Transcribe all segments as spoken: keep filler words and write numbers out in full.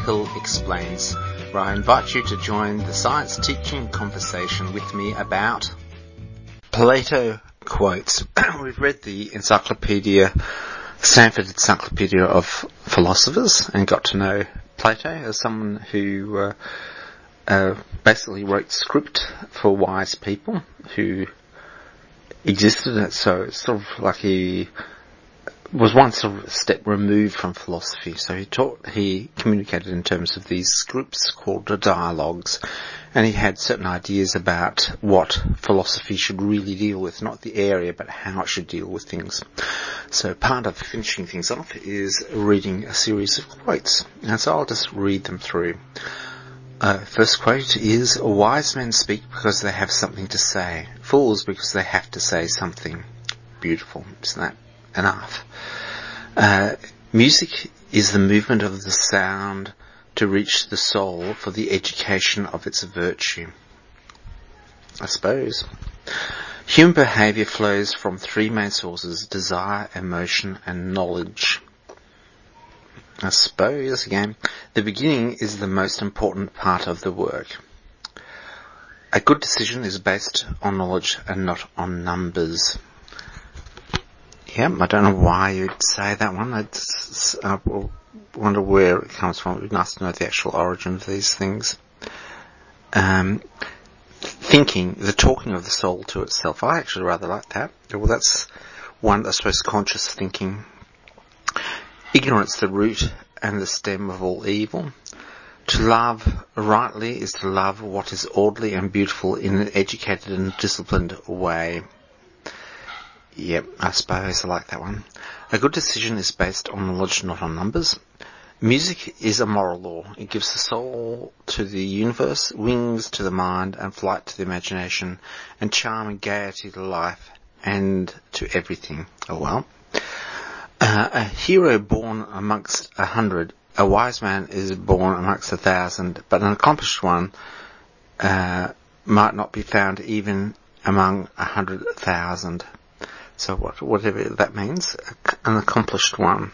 Hill Explains, where I invite you to join the science teaching conversation with me about Plato quotes. We've read the encyclopedia, Stanford Encyclopedia of Philosophers, and got to know Plato as someone who uh, uh, basically wrote script for wise people who existed. So it's sort of like he was one sort of step removed from philosophy. So he taught, he communicated in terms of these scripts called the dialogues, and he had certain ideas about what philosophy should really deal with, not the area, but how it should deal with things. So part of finishing things off is reading a series of quotes, and so I'll just read them through. Uh, first quote is, "Wise men speak because they have something to say. Fools because they have to say something." Beautiful, isn't that enough? Uh, music is the movement of the sound to reach the soul for the education of its virtue. I suppose. Human behaviour flows from three main sources: desire, emotion, and knowledge. I suppose, again, the beginning is the most important part of the work. A good decision is based on knowledge and not on numbers. Yep, I don't know why you'd say that one. I, just, I wonder where it comes from. It'd be nice to know the actual origin of these things. Um, thinking, the talking of the soul to itself. I actually rather like that. Well, that's one, I suppose, conscious thinking. Ignorance, the root and the stem of all evil. To love rightly is to love what is orderly and beautiful in an educated and disciplined way. Yep, I suppose I like that one. A good decision is based on knowledge, not on numbers. Music is a moral law. It gives the soul to the universe, wings to the mind, and flight to the imagination, and charm and gaiety to life and to everything. Oh well. Uh, a hero born amongst a hundred, a wise man is born amongst a thousand, but an accomplished one uh, might not be found even among a hundred thousand. So what, whatever that means, an accomplished one.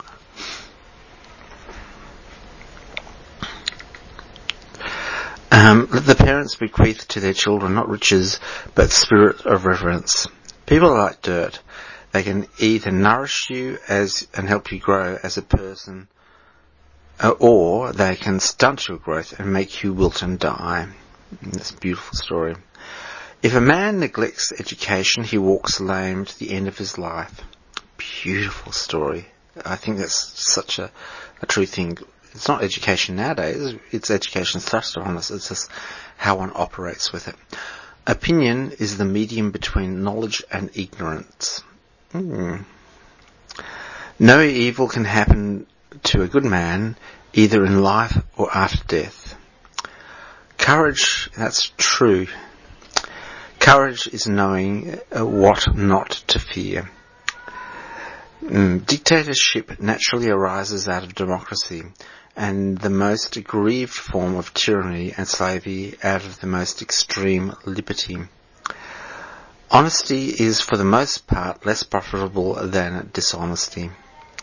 Um, let the parents bequeath to their children not riches, but spirit of reverence. People are like dirt. They can either nourish you as and help you grow as a person, or they can stunt your growth and make you wilt and die. That's a beautiful story. If a man neglects education, he walks lame to the end of his life. Beautiful story. I think that's such a, a true thing. It's not education nowadays, it's education thrust on us. It's just how one operates with it. Opinion is the medium between knowledge and ignorance. Hmm. No evil can happen to a good man, either in life or after death. Courage, that's true. Courage is knowing what not to fear. Mm, dictatorship naturally arises out of democracy, and the most aggrieved form of tyranny and slavery out of the most extreme liberty. Honesty is for the most part less profitable than dishonesty.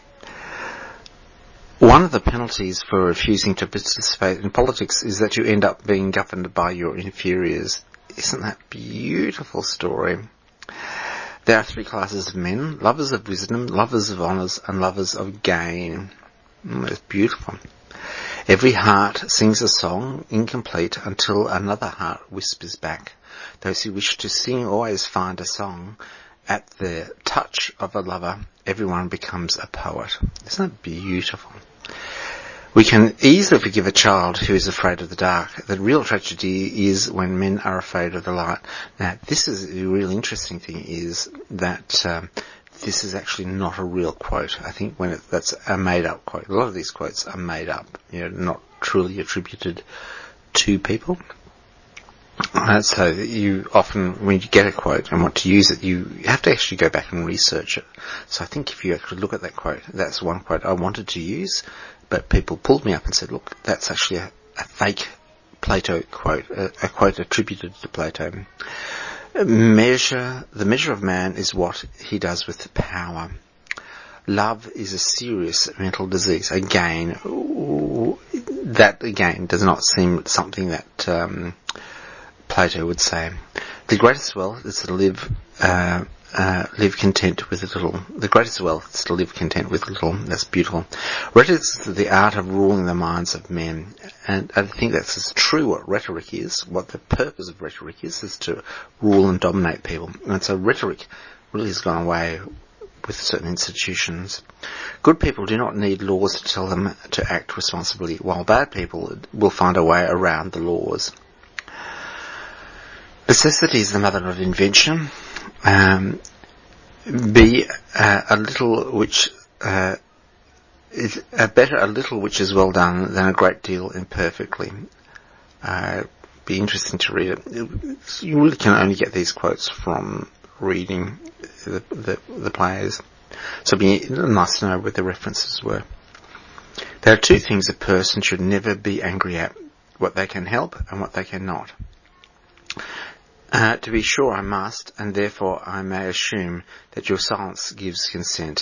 One of the penalties for refusing to participate in politics is that you end up being governed by your inferiors. Isn't that a beautiful story? There are three classes of men: lovers of wisdom, lovers of honours, and lovers of gain. Mm, it's beautiful. Every heart sings a song, incomplete, until another heart whispers back. Those who wish to sing always find a song. At the touch of a lover, everyone becomes a poet. Isn't that beautiful? We can easily forgive a child who is afraid of the dark. The real tragedy is when men are afraid of the light. Now, this is a really interesting thing, is that um, this is actually not a real quote. I think when it, that's a made-up quote. A lot of these quotes are made up, you know, not truly attributed to people. Uh, so you often, when you get a quote and want to use it, you have to actually go back and research it. So I think if you actually look at that quote, that's one quote I wanted to use, but people pulled me up and said, look, that's actually a, a fake Plato quote, a, a quote attributed to Plato. Measure, the measure of man is what he does with power. love is a serious mental disease. Again, that again does not seem something that um, Plato would say. The greatest wealth is to live uh, uh, live content with a little. The greatest wealth is to live content with a little. That's beautiful. Rhetoric is the art of ruling the minds of men, and I think that's true. What rhetoric is, what the purpose of rhetoric is, is to rule and dominate people. And so rhetoric really has gone away with certain institutions. Good people do not need laws to tell them to act responsibly, while bad people will find a way around the laws. Necessity is the mother of invention. Um, be uh, a little which uh, is uh, better a little which is well done than a great deal imperfectly. Uh, be interesting to read it. You really can only get these quotes from reading the the, the plays, so it'd be nice to know where the references were. There are two things a person should never be angry at: what they can help and what they cannot. Uh, to be sure I must, and therefore I may assume that your silence gives consent.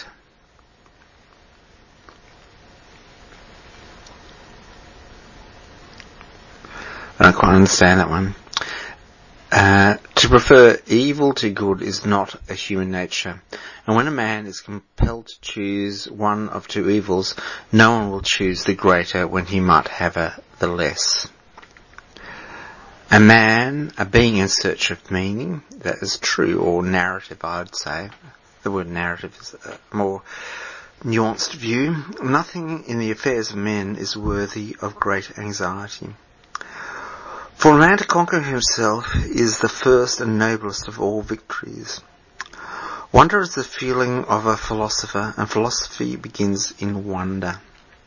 I don't quite understand that one. Uh, to prefer evil to good is not a human nature, and when a man is compelled to choose one of two evils, no one will choose the greater when he might have a, the less. A man, a being in search of meaning, that is true, or narrative, I would say. The word narrative is a more nuanced view. Nothing in the affairs of men is worthy of great anxiety. For a man to conquer himself is the first and noblest of all victories. Wonder is the feeling of a philosopher, and philosophy begins in wonder.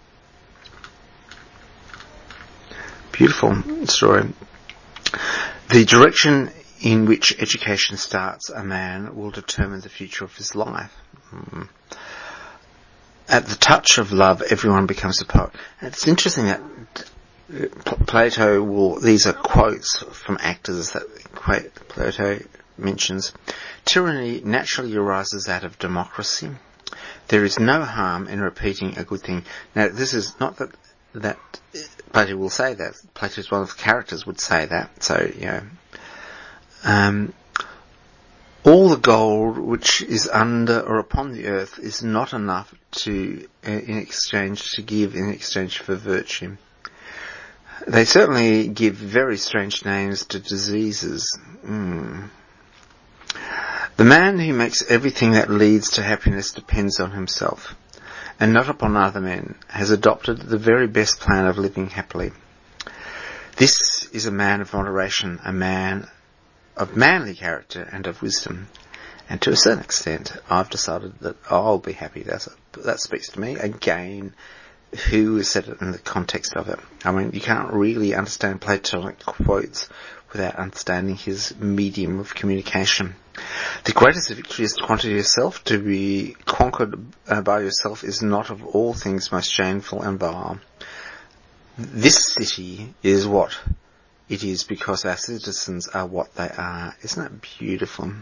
Beautiful story. The direction in which education starts a man will determine the future of his life. Mm. At the touch of love, everyone becomes a poet. And it's interesting that Plato will, these are quotes from actors that Plato mentions. Tyranny naturally arises out of democracy. There is no harm in repeating a good thing. Now, this is not that, that Plato will say that. Plato's one of the characters would say that. So, you know, um, all the gold which is under or upon the earth is not enough to, uh, in exchange, to give in exchange for virtue. They certainly give very strange names to diseases. Mm. The man who makes everything that leads to happiness depends on himself, and not upon other men, has adopted the very best plan of living happily. This is a man of moderation, a man of manly character and of wisdom. And to a certain extent, I've decided that I'll be happy. That's a, that speaks to me. Again, who said it in the context of it? I mean, you can't really understand Platonic quotes without understanding his medium of communication. The greatest victory is to conquer yourself. To be conquered uh, by yourself is not of all things most shameful and vile. This city is what it is because our citizens are what they are. Isn't that beautiful?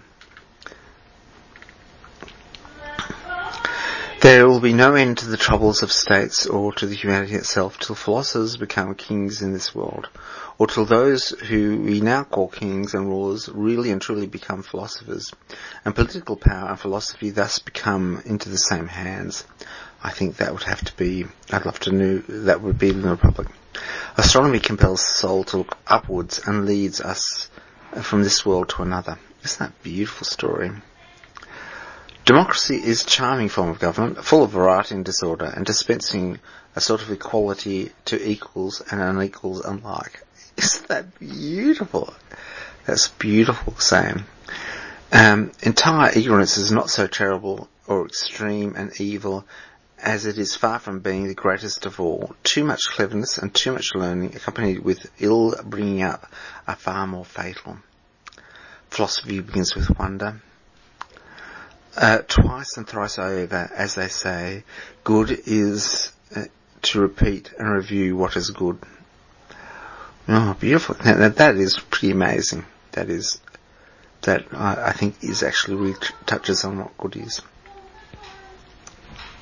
There will be no end to the troubles of states or to the humanity itself till philosophers become kings in this world, or till those who we now call kings and rulers really and truly become philosophers, and political power and philosophy thus become into the same hands. I think that would have to be, I'd love to know, that would be the Republic. Astronomy compels the soul to look upwards and leads us from this world to another. Isn't that a beautiful story? Democracy is a charming form of government, full of variety and disorder, and dispensing a sort of equality to equals and unequals alike. Isn't that beautiful? That's beautiful saying. Um, entire ignorance is not so terrible or extreme and evil as it is far from being the greatest of all. Too much cleverness and too much learning, accompanied with ill bringing up, are far more fatal. Philosophy begins with wonder. Uh, twice and thrice over, as they say, good is uh, to repeat and review what is good. Oh, beautiful. Now, that is pretty amazing. That is, that I, I think is actually really t- touches on what good is.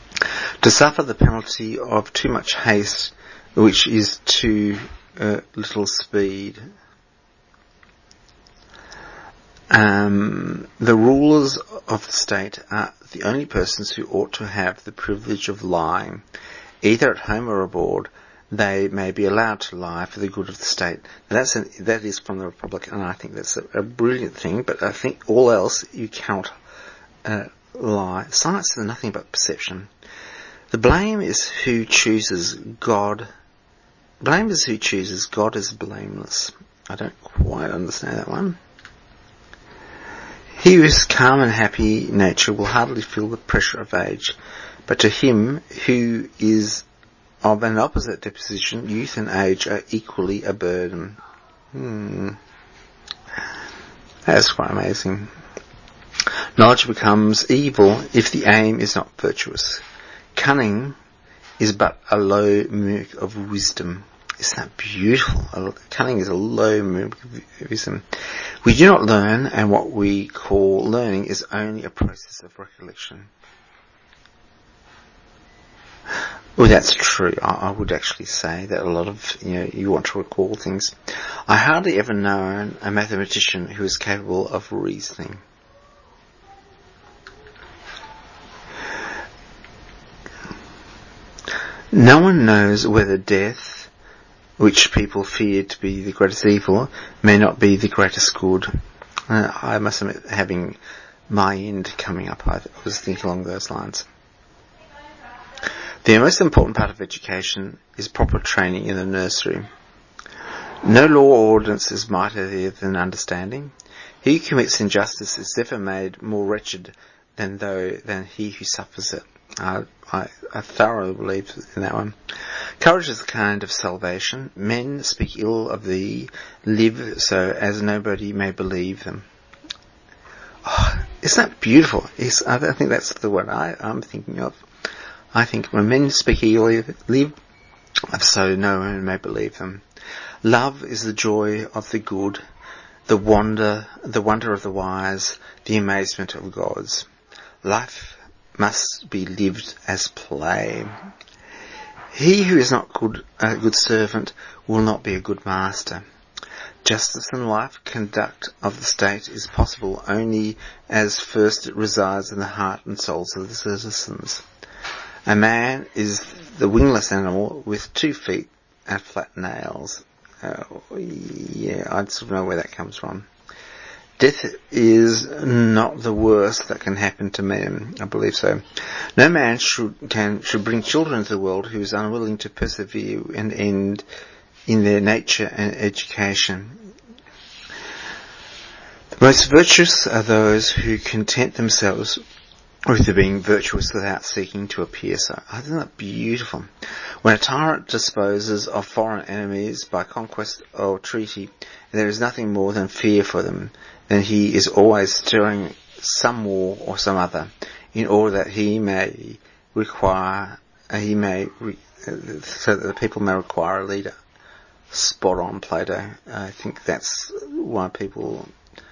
to suffer the penalty of too much haste, which is too uh, little speed. Um, the rulers of the state are the only persons who ought to have the privilege of lying, either at home or abroad. They may be allowed to lie for the good of the state. Now that's an, that is from the Republic, and I think that's a, a brilliant thing. But I think all else you cannot uh, lie. Science is nothing but perception. The blame is who chooses God. Blame is who chooses God is blameless. I don't quite understand that one. He who is calm and happy nature will hardly feel the pressure of age, but to him who is of an opposite disposition, youth and age are equally a burden. Hmm. That's quite amazing. Knowledge becomes evil if the aim is not virtuous. Cunning is but a low mimic of wisdom. Isn't that beautiful? Cunning is a low mimic of wisdom. We do not learn, and what we call learning is only a process of recollection. Well, that's true. I, I would actually say that a lot of, you know, you want to recall things. I hardly ever known a mathematician who is capable of reasoning. No one knows whether death, which people fear to be the greatest evil, may not be the greatest good. Uh, I must admit, having my end coming up, I was thinking along those lines. The most important part of education is proper training in the nursery. No law or ordinance is mightier than understanding. He who commits injustice is never made more wretched than though than he who suffers it. Uh, I, I thoroughly believe in that one. Courage is the kind of salvation. Men speak ill of thee, live so as nobody may believe them. Oh, isn't that beautiful? It's, I think that's the one I, I'm thinking of. I think when men speak ill, live so no one may believe them. Love is the joy of the good, the wonder, the wonder of the wise, the amazement of gods. Life must be lived as play. He who is not good, a good servant will not be a good master. Justice and life conduct of the state is possible only as first it resides in the heart and souls of the citizens. A man is the wingless animal with two feet and flat nails. Oh, yeah, I sort of know where that comes from. Death is not the worst that can happen to men. I believe so. No man should can should bring children into the world who is unwilling to persevere and end in their nature and education. The most virtuous are those who content themselves with being virtuous without seeking to appear so. Isn't that beautiful? When a tyrant disposes of foreign enemies by conquest or treaty, there is nothing more than fear for them. Then he is always stirring some war or some other, in order that he may require, uh, he may, re, uh, so that the people may require a leader. Spot on, Plato. I think that's why people.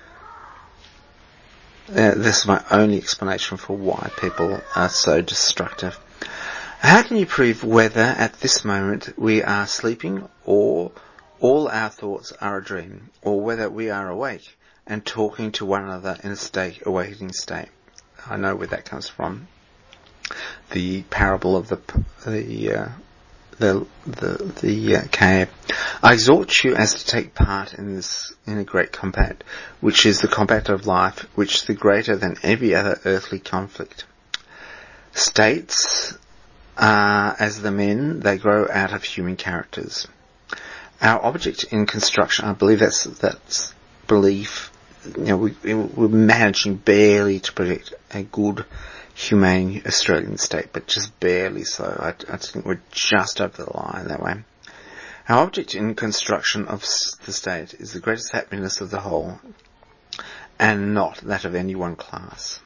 Uh, this is my only explanation for why people are so destructive. How can you prove whether at this moment we are sleeping, or all our thoughts are a dream, or whether we are awake and talking to one another in a state, awakening state? I know where that comes from. The parable of the the uh, the the, the uh, cave. I exhort you as to take part in this in a great combat, which is the combat of life, which is the greater than every other earthly conflict. States are as the men; they grow out of human characters. Our object in construction, I believe that's that's belief. You know, we, we're managing barely to predict a good, humane Australian state, but just barely so. I, I think we're just over the line that way. Our object in construction of the state is the greatest happiness of the whole, and not that of any one class.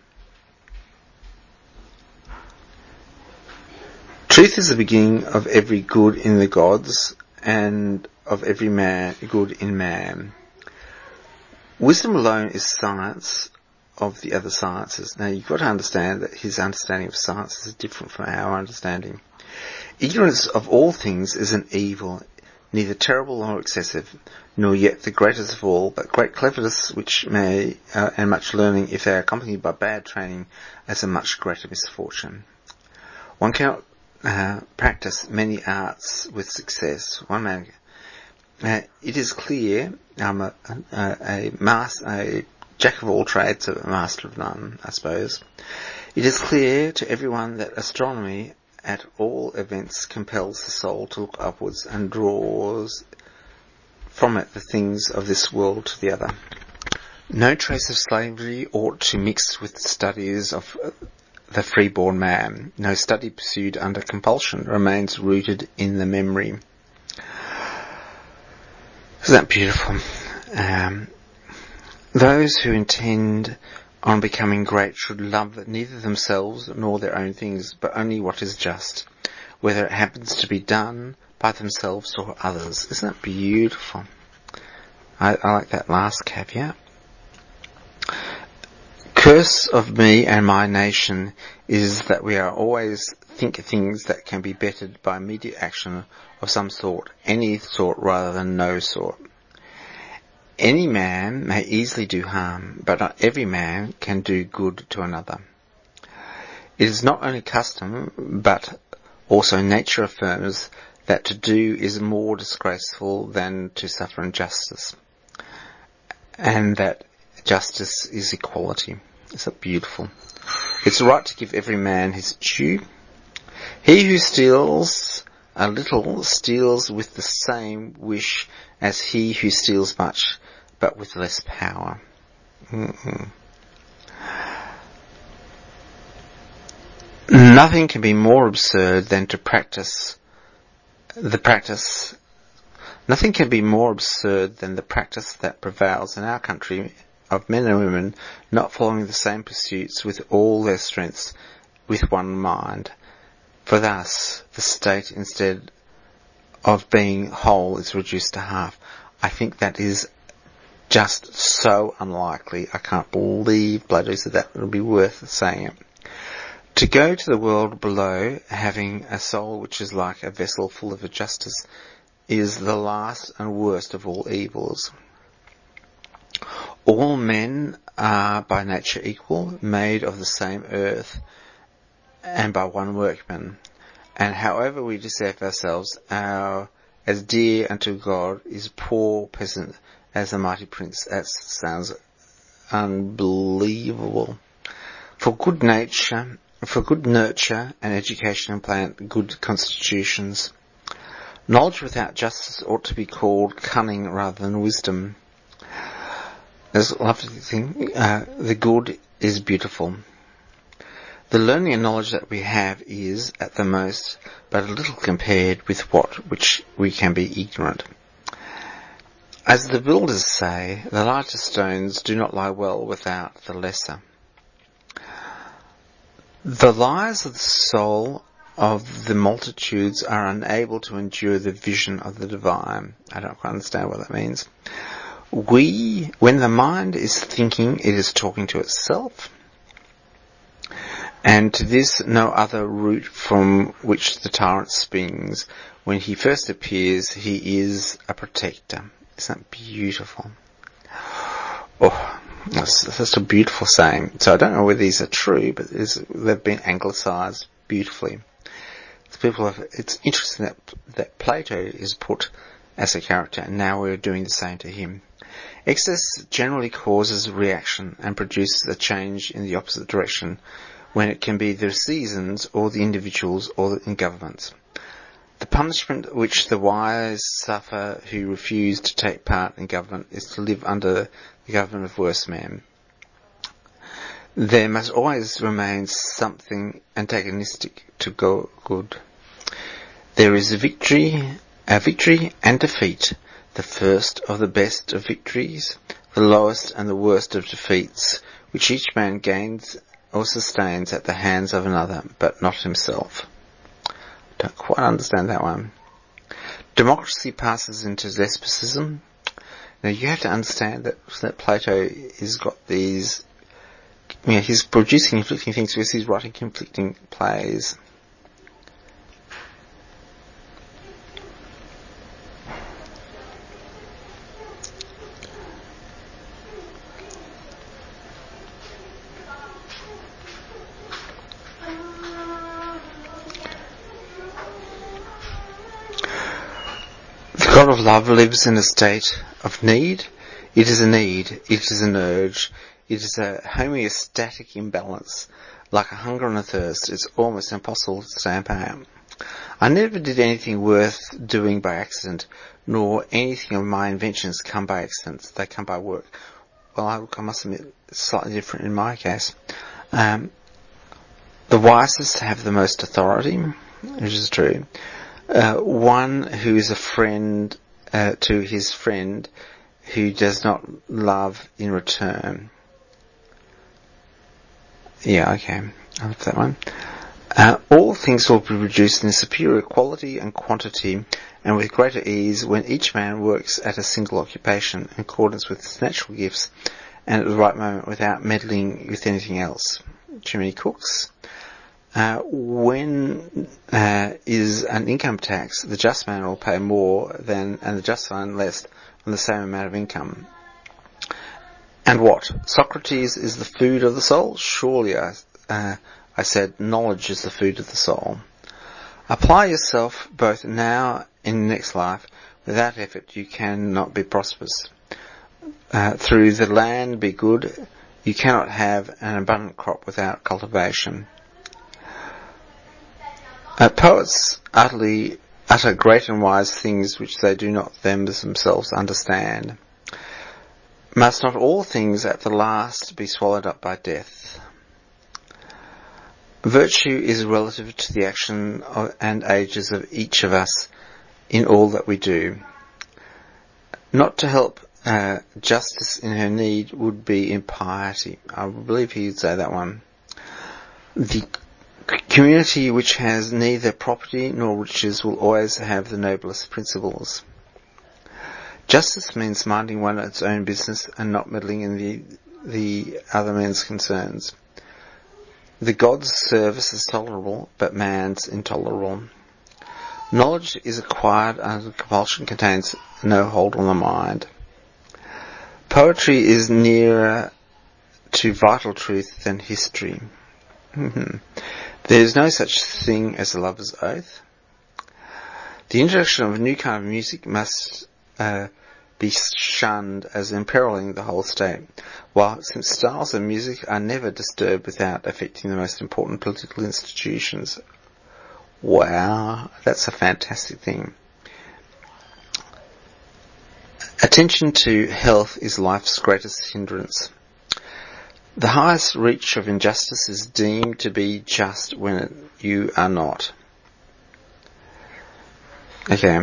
Truth is the beginning of every good in the gods, and of every man good in man. Wisdom alone is science of the other sciences. Now, you've got to understand that his understanding of science is different from our understanding. Ignorance of all things is an evil, neither terrible nor excessive, nor yet the greatest of all, but great cleverness which may, uh, and much learning, if they are accompanied by bad training, as a much greater misfortune. One cannot uh, practice many arts with success. One man, uh, it is clear, I'm a, a, a, master, a jack of all trades, a master of none, I suppose. It is clear to everyone that astronomy, at all events, compels the soul to look upwards and draws from it the things of this world to the other. No trace of slavery ought to mix with the studies of the freeborn man. No study pursued under compulsion remains rooted in the memory. Isn't that beautiful? Um, those who intend on becoming great should love neither themselves nor their own things, but only what is just, whether it happens to be done by themselves or others. Isn't that beautiful? I, I like that last caveat. Curse of me and my nation is that we are always think things that can be bettered by immediate action of some sort, any sort rather than no sort. Any man may easily do harm, but not every man can do good to another. It is not only custom, but also nature affirms that to do is more disgraceful than to suffer injustice, and that justice is equality. Isn't that beautiful? It's right to give every man his due. He who steals a little steals with the same wish as he who steals much, but with less power. Mm-mm. Nothing can be more absurd than to practice the practice. Nothing can be more absurd than the practice that prevails in our country of men and women not following the same pursuits with all their strengths, with one mind. For thus, the state, instead of being whole, is reduced to half. I think that is just so unlikely. I can't believe Plato said that. It would be worth saying it. To go to the world below, having a soul which is like a vessel full of injustice, is the last and worst of all evils. All men are by nature equal, made of the same earth, and by one workman. And however we deceive ourselves, our as dear unto God is poor peasant as a mighty prince. That sounds unbelievable. For good nature, for good nurture and education plant good constitutions. Knowledge without justice ought to be called cunning rather than wisdom. There's a lovely thing. Uh, the good is beautiful. The learning and knowledge that we have is, at the most, but a little compared with what which we can be ignorant. As the builders say, the larger stones do not lie well without the lesser. The lives of the soul of the multitudes are unable to endure the vision of the divine. I don't quite understand what that means. We, when the mind is thinking, it is talking to itself. And to this no other root from which the tyrant springs. When he first appears, he is a protector. Isn't that beautiful? Oh, that's, that's a beautiful saying. So I don't know whether these are true, but they've been anglicised beautifully. So people have, it's interesting that, that Plato is put as a character, and now we're doing the same to him. Excess generally causes reaction and produces a change in the opposite direction, when it can be the seasons or the individuals or in governments. The punishment which the wise suffer who refuse to take part in government is to live under the government of worse men. There must always remain something antagonistic to go good. There is a victory, a victory and defeat, the first of the best of victories, the lowest and the worst of defeats, which each man gains or sustains at the hands of another, but not himself. Don't quite understand that one. Democracy passes into despotism. Now you have to understand that, that Plato has got these yeah, he's producing conflicting things because he's writing conflicting plays. The God of love lives in a state of need. It is a need. It is an urge. It is a homeostatic imbalance. Like a hunger and a thirst, it's almost impossible to stay apart. I never did anything worth doing by accident, nor anything of my inventions come by accident. They come by work. Well, I, I must admit, it's slightly different in my case. Um, the wisest have the most authority, which is true. Uh, one who is a friend uh, to his friend who does not love in return. Yeah, okay. I love that one. Uh, all things will be reduced in superior quality and quantity and with greater ease when each man works at a single occupation in accordance with his natural gifts and at the right moment without meddling with anything else. Jiminy Cooks. Uh, when uh, is an income tax, the just man will pay more than, and the just man less, on the same amount of income. And what? Socrates is the food of the soul? Surely, I, uh, I said, knowledge is the food of the soul. Apply yourself both now and next life. Without effort, you cannot be prosperous. Uh, through the land be good. You cannot have an abundant crop without cultivation. Uh, poets utterly utter great and wise things which they do not themselves understand. Must not all things at the last be swallowed up by death? Virtue is relative to the action of, and ages of each of us in all that we do. Not to help uh, justice in her need would be impiety. I believe he'd say that one. The community which has neither property nor riches will always have the noblest principles. Justice means minding one its own business and not meddling in the the other men's concerns. The god's service is tolerable, but man's intolerable. Knowledge is acquired under compulsion, contains no hold on the mind. Poetry is nearer to vital truth than history. There is no such thing as a lover's oath. The introduction of a new kind of music must uh, be shunned as imperiling the whole state, while since styles of music are never disturbed without affecting the most important political institutions. Wow, that's a fantastic thing. Attention to health is life's greatest hindrance. The highest reach of injustice is deemed to be just when it, you are not. Okay.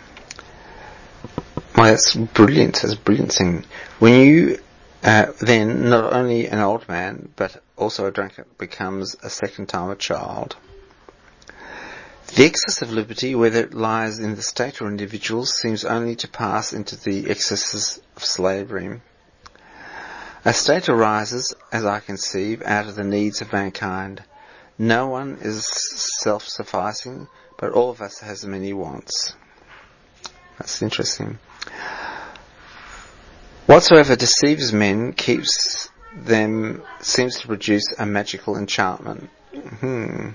Well, that's brilliant. That's a brilliant thing. When you, uh, then, not only an old man, but also a drunkard, becomes a second time a child. The excess of liberty, whether it lies in the state or individuals, seems only to pass into the excesses of slavery. A state arises, as I conceive, out of the needs of mankind. No one is self-sufficing, but all of us has many wants. That's interesting. Whatsoever deceives men keeps them, seems to produce a magical enchantment. Hmm.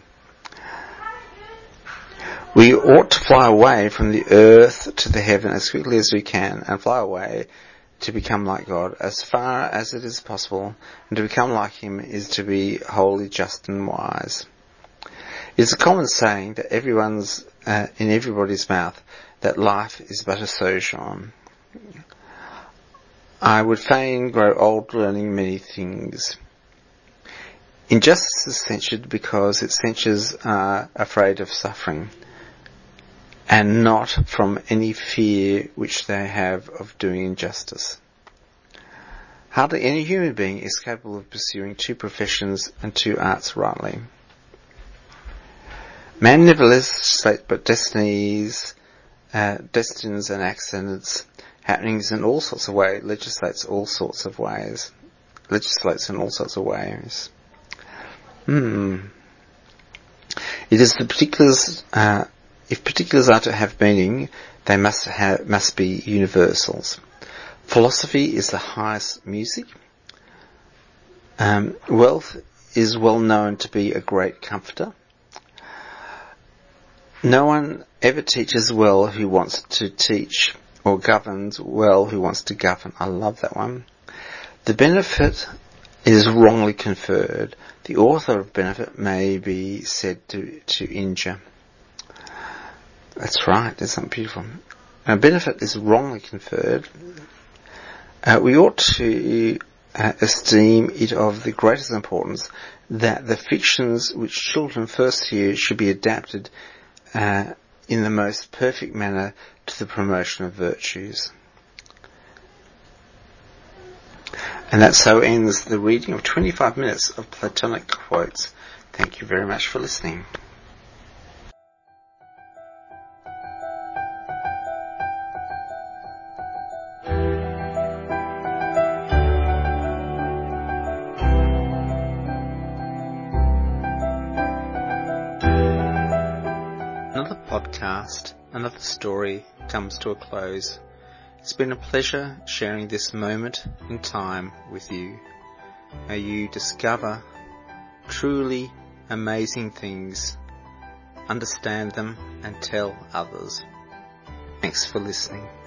We ought to fly away from the earth to the heaven as quickly as we can, and fly away to become like God as far as it is possible, and to become like Him is to be wholly just and wise. It is a common saying that everyone's uh, in everybody's mouth that life is but a sojourn. I would fain grow old learning many things. Injustice is censured because its censures are afraid of suffering, and not from any fear which they have of doing injustice. Hardly any human being is capable of pursuing two professions and two arts rightly. Man never legislates but destinies, uh, destines and accidents, happenings in all sorts of ways, legislates all sorts of ways. legislates in all sorts of ways. Hmm. It is the particulars, uh, if particulars are to have meaning, they must have, must be universals. Philosophy is the highest music. Um, wealth is well known to be a great comforter. No one ever teaches well who wants to teach, or governs well who wants to govern. I love that one. The benefit is wrongly conferred. The author of benefit may be said to, to injure. That's right, there's something beautiful. Now, benefit is wrongly conferred. Uh, we ought to uh, esteem it of the greatest importance that the fictions which children first hear should be adapted uh, in the most perfect manner to the promotion of virtues. And that so ends the reading of twenty-five minutes of Platonic quotes. Thank you very much for listening. Another podcast, another story comes to a close. It's been a pleasure sharing this moment in time with you. May you discover truly amazing things, understand them, and tell others. Thanks for listening.